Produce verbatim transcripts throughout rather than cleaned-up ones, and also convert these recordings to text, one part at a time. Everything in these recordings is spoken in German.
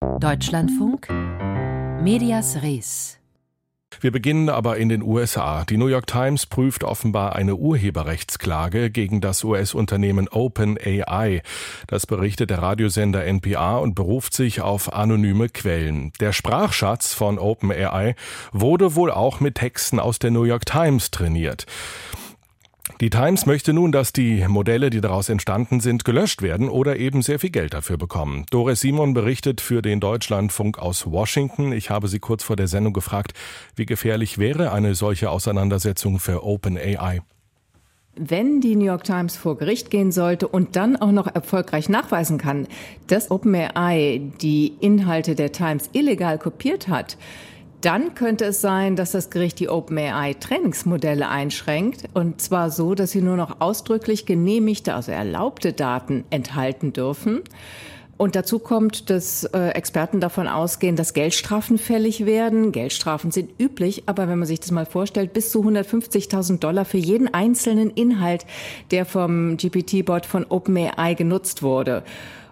Deutschlandfunk Medias Res. Wir beginnen aber in den U S A. Die New York Times prüft offenbar eine Urheberrechtsklage gegen das U S-Unternehmen OpenAI. Das berichtet der Radiosender N P R und beruft sich auf anonyme Quellen. Der Sprachschatz von OpenAI wurde wohl auch mit Texten aus der New York Times trainiert. Die Times möchte nun, dass die Modelle, die daraus entstanden sind, gelöscht werden oder eben sehr viel Geld dafür bekommen. Doris Simon berichtet für den Deutschlandfunk aus Washington. Ich habe sie kurz vor der Sendung gefragt, wie gefährlich wäre eine solche Auseinandersetzung für OpenAI? Wenn die New York Times vor Gericht gehen sollte und dann auch noch erfolgreich nachweisen kann, dass OpenAI die Inhalte der Times illegal kopiert hat, dann könnte es sein, dass das Gericht die OpenAI-Trainingsmodelle einschränkt. Und zwar so, dass sie nur noch ausdrücklich genehmigte, also erlaubte Daten enthalten dürfen. Und dazu kommt, dass äh, Experten davon ausgehen, dass Geldstrafen fällig werden. Geldstrafen sind üblich, aber wenn man sich das mal vorstellt, bis zu hundertfünfzigtausend Dollar für jeden einzelnen Inhalt, der vom G P T-Bot von OpenAI genutzt wurde.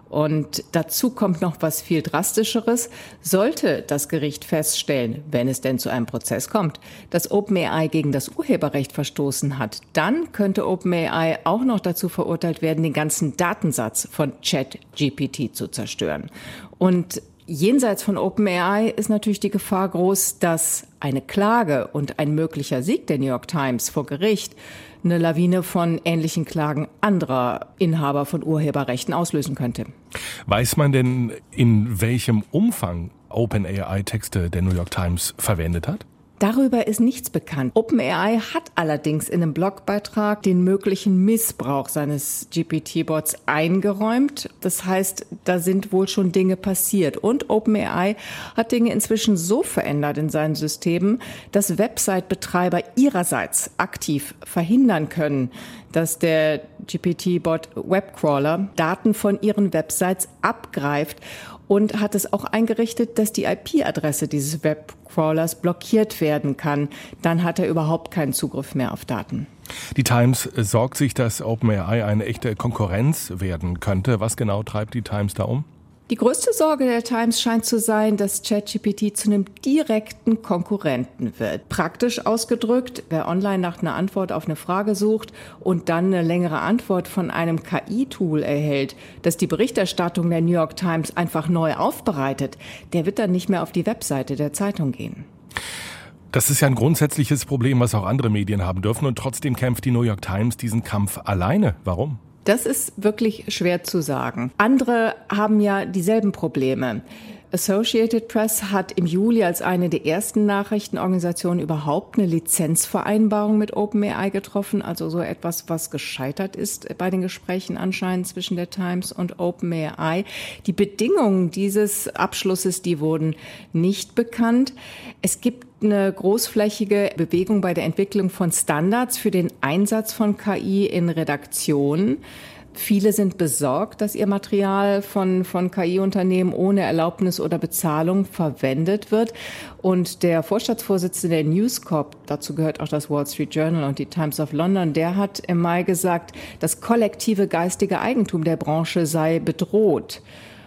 Und dazu kommt noch was viel Drastischeres. Sollte das Gericht feststellen, wenn es denn zu einem Prozess kommt, dass OpenAI gegen das Urheberrecht verstoßen hat, dann könnte OpenAI auch noch dazu verurteilt werden, den ganzen Datensatz von ChatGPT zu zerstören. Und jenseits von OpenAI ist natürlich die Gefahr groß, dass eine Klage und ein möglicher Sieg der New York Times vor Gericht eine Lawine von ähnlichen Klagen anderer Inhaber von Urheberrechten auslösen könnte. Weiß man denn, in welchem Umfang OpenAI Texte der New York Times verwendet hat? Darüber ist nichts bekannt. OpenAI hat allerdings in einem Blogbeitrag den möglichen Missbrauch seines G P T-Bots eingeräumt. Das heißt, da sind wohl schon Dinge passiert. Und OpenAI hat Dinge inzwischen so verändert in seinen Systemen, dass Website-Betreiber ihrerseits aktiv verhindern können, dass der G P T-Bot Webcrawler Daten von ihren Websites abgreift. Und hat es auch eingerichtet, dass die I P-Adresse dieses Webcrawlers blockiert werden kann. Dann hat er überhaupt keinen Zugriff mehr auf Daten. Die Times sorgt sich, dass OpenAI eine echte Konkurrenz werden könnte. Was genau treibt die Times da um? Die größte Sorge der Times scheint zu sein, dass ChatGPT zu einem direkten Konkurrenten wird. Praktisch ausgedrückt, wer online nach einer Antwort auf eine Frage sucht und dann eine längere Antwort von einem K I-Tool erhält, das die Berichterstattung der New York Times einfach neu aufbereitet, der wird dann nicht mehr auf die Webseite der Zeitung gehen. Das ist ja ein grundsätzliches Problem, was auch andere Medien haben dürfen. Und trotzdem kämpft die New York Times diesen Kampf alleine. Warum? Das ist wirklich schwer zu sagen. Andere haben ja dieselben Probleme. Associated Press hat im Juli als eine der ersten Nachrichtenorganisationen überhaupt eine Lizenzvereinbarung mit OpenAI getroffen, also so etwas, was gescheitert ist bei den Gesprächen anscheinend zwischen der Times und OpenAI. Die Bedingungen dieses Abschlusses, die wurden nicht bekannt. Es gibt eine großflächige Bewegung bei der Entwicklung von Standards für den Einsatz von K I in Redaktionen. Viele sind besorgt, dass ihr Material von, von K I-Unternehmen ohne Erlaubnis oder Bezahlung verwendet wird. Und der Vorstandsvorsitzende der News Corp, dazu gehört auch das Wall Street Journal und die Times of London, der hat im Mai gesagt, das kollektive geistige Eigentum der Branche sei bedroht.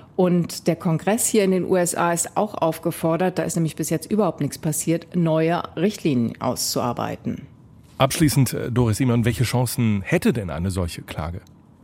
Und der Kongress hier in den U S A ist auch aufgefordert, da ist nämlich bis jetzt überhaupt nichts passiert, neue Richtlinien auszuarbeiten. Abschließend, Doris Simon, welche Chancen hätte denn eine solche Klage?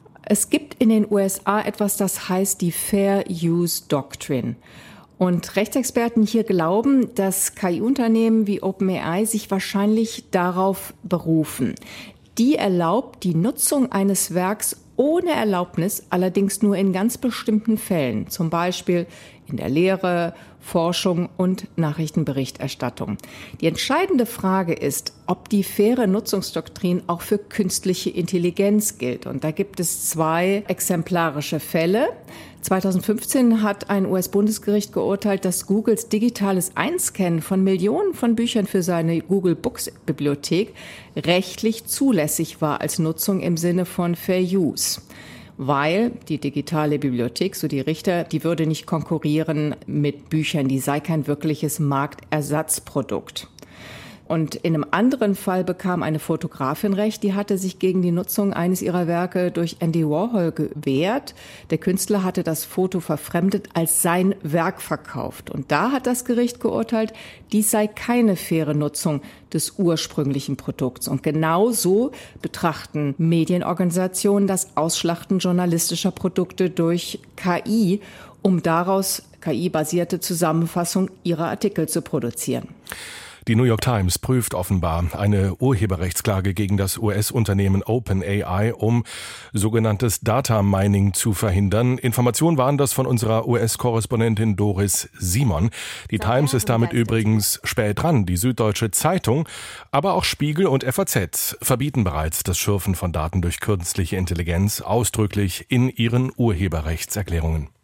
Es gibt in den U S A etwas, das heißt die Fair Use Doctrine. Und Rechtsexperten hier glauben, dass K I-Unternehmen wie OpenAI sich wahrscheinlich darauf berufen. Die erlaubt die Nutzung eines Werks ohne Erlaubnis, allerdings nur in ganz bestimmten Fällen, zum Beispiel in der Lehre, Forschung und Nachrichtenberichterstattung. Die entscheidende Frage ist, ob die faire Nutzungsdoktrin auch für künstliche Intelligenz gilt. Und da gibt es zwei exemplarische Fälle. zweitausendfünfzehn hat ein U S-Bundesgericht geurteilt, dass Googles digitales Einscannen von Millionen von Büchern für seine Google Books-Bibliothek rechtlich zulässig war als Nutzung im Sinne von Fair Use. Weil die digitale Bibliothek, so die Richter, die würde nicht konkurrieren mit Büchern, die sei kein wirkliches Marktersatzprodukt. Und in einem anderen Fall bekam eine Fotografin Recht, die hatte sich gegen die Nutzung eines ihrer Werke durch Andy Warhol gewehrt. Der Künstler hatte das Foto verfremdet als sein Werk verkauft. Und da hat das Gericht geurteilt, dies sei keine faire Nutzung des ursprünglichen Produkts. Und genau so betrachten Medienorganisationen das Ausschlachten journalistischer Produkte durch K I, um daraus K I-basierte Zusammenfassung ihrer Artikel zu produzieren. Die New York Times prüft offenbar eine Urheberrechtsklage gegen das U S-Unternehmen OpenAI, um sogenanntes Data Mining zu verhindern. Informationen waren das von unserer U S-Korrespondentin Doris Simon. Die Times ist damit übrigens spät dran. Die Süddeutsche Zeitung, aber auch Spiegel und F A Z verbieten bereits das Schürfen von Daten durch künstliche Intelligenz ausdrücklich in ihren Urheberrechtserklärungen.